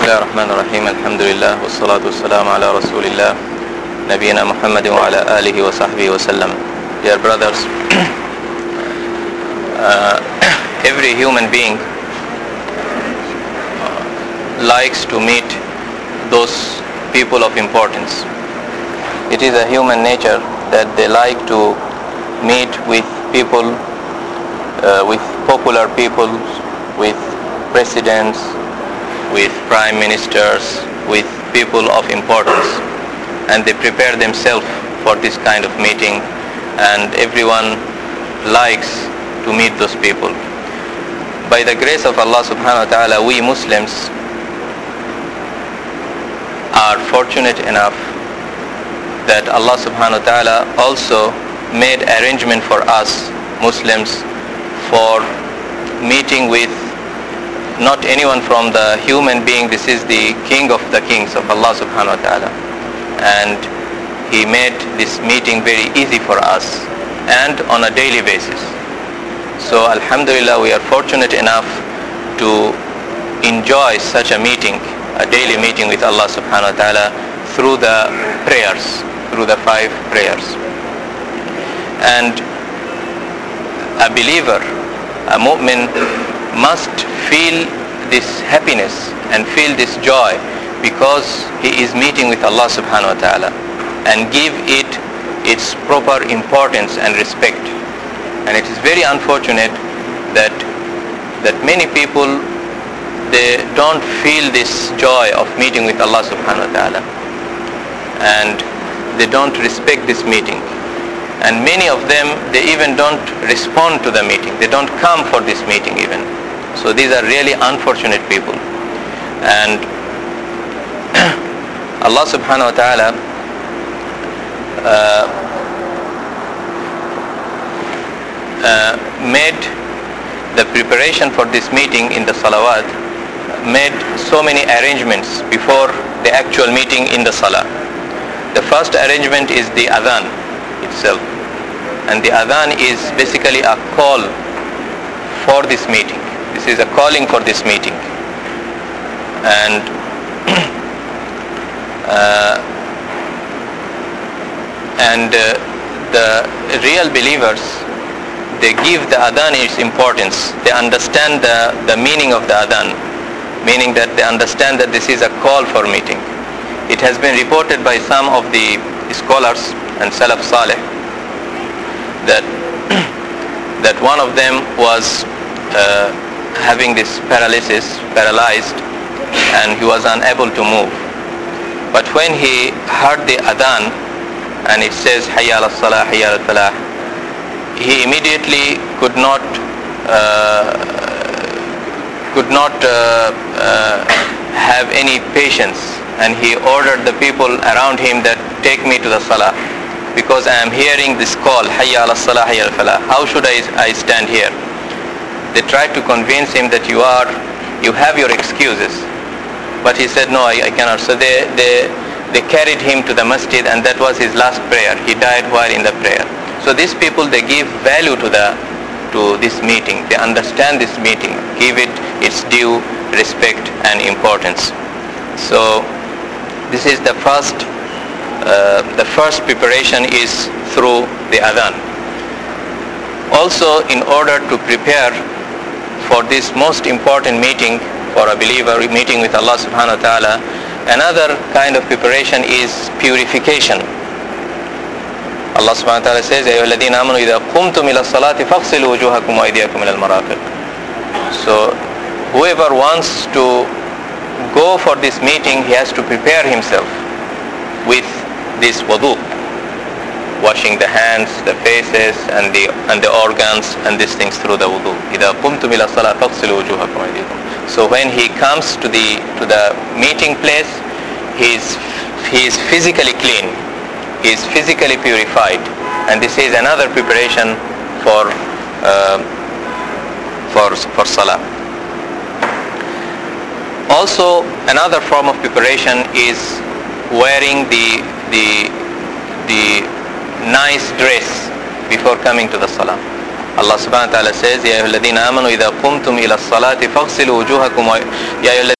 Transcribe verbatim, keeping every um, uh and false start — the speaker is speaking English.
الله الرحمن الرحيم الحمد لله والصلاة والسلام على رسول الله نبينا محمد وعلى آله وصحبه وسلم. Dear brothers, uh, every human being likes to meet those people of importance. It is a human nature that they like to meet with people, uh, with popular people, with presidents, with prime ministers, with people of importance, and they prepare themselves for this kind of meeting, and everyone likes to meet those people. By the grace of Allah subhanahu wa ta'ala, we Muslims are fortunate enough that Allah subhanahu wa ta'ala also made arrangement for us Muslims for meeting with not anyone from the human being. This is the king of the kings of Allah subhanahu wa ta'ala, and he made this meeting very easy for us and on a daily basis. So alhamdulillah, we are fortunate enough to enjoy such a meeting, a daily meeting with Allah subhanahu wa ta'ala through the prayers, through the five prayers. And a believer, a mu'min, must feel this happiness and feel this joy because he is meeting with Allah subhanahu wa ta'ala, and give it its proper importance and respect. And it is very unfortunate that that many people, they don't feel this joy of meeting with Allah subhanahu wa ta'ala, and they don't respect this meeting. And many of them, they even don't respond to the meeting. They don't come for this meeting even. So these are really unfortunate people. And Allah subhanahu wa ta'ala uh, uh, made the preparation for this meeting in the salawat, made so many arrangements before the actual meeting in the salah. The first arrangement is the adhan itself, and the adhan is basically a call for this meeting. This is a calling for this meeting. And uh, and uh, the real believers, they give the adhan its importance. They understand the, the meaning of the adhan, meaning that they understand that this is a call for meeting. It has been reported by some of the scholars and Salaf Saleh that that one of them was uh, having this paralysis, paralyzed, and he was unable to move. But when he heard the adhan, and it says hayya ala salah, hayya ala falah, he immediately could not uh, could not uh, uh, have any patience, and he ordered the people around him that take me to the salah, because I am hearing this call, hayya ala salah, hayya ala falah. How should I, I stand here? They tried to convince him that you are, you have your excuses. But he said, no, I, I cannot. So they, they, they carried him to the masjid, and that was his last prayer. He died while in the prayer. So these people, they give value to the, to this meeting. They understand this meeting, give it its due respect and importance. So this is the first, uh, the first preparation is through the adhan. Also, in order to prepare for this most important meeting for a believer, meeting with Allah subhanahu wa ta'ala, another kind of preparation is purification. Allah subhanahu wa ta'ala says, أَيُّهَا الَّذِينَ آمَنُوا إِذَا قُمْتُمْ إِلَى الصَّلَاةِ فَاغْسِلُوا وُجُوهَكُمْ وَأَيْدِيَكُمْ إِلَى الْمَرَافِقِ. So whoever wants to go for this meeting, he has to prepare himself with this wudu, washing the hands, the faces, and the and the organs, and these things through the wudu. إِذَا قُمْتُمْ إِلَى الصَّلَاةِ فَاغْسِلُوا وُجُوهَكُمْ وَأَيْدِيَكُمْ. So when he comes to the to the meeting place, he is he is physically clean, he is physically purified, and this is another preparation for uh, for for salah. Also, another form of preparation is wearing the the the nice dress before coming to the salah. Allah subhanahu wa ta'ala says, Ya ayyuhalladhina amanu idha qumtum ila as-salati faghsilu wujuhakum wa Ya ayyuhalladhina